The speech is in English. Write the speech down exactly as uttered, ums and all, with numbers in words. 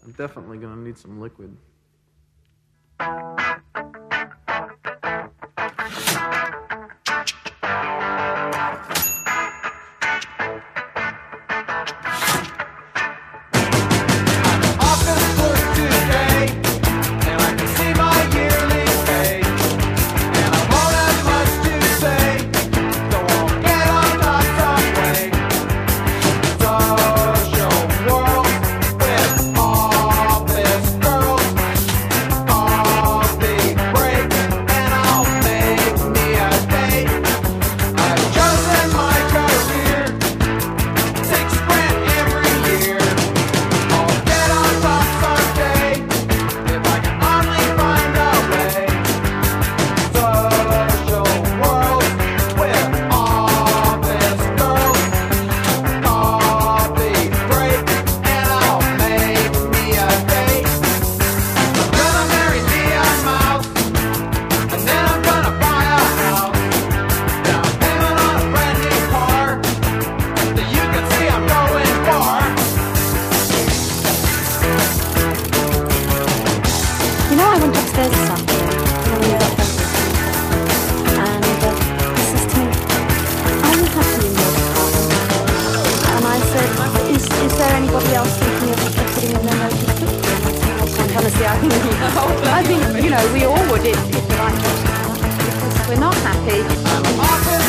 I'm definitely gonna need some liquid. I think, you know, we all would if, if the right person came up, because we're not happy.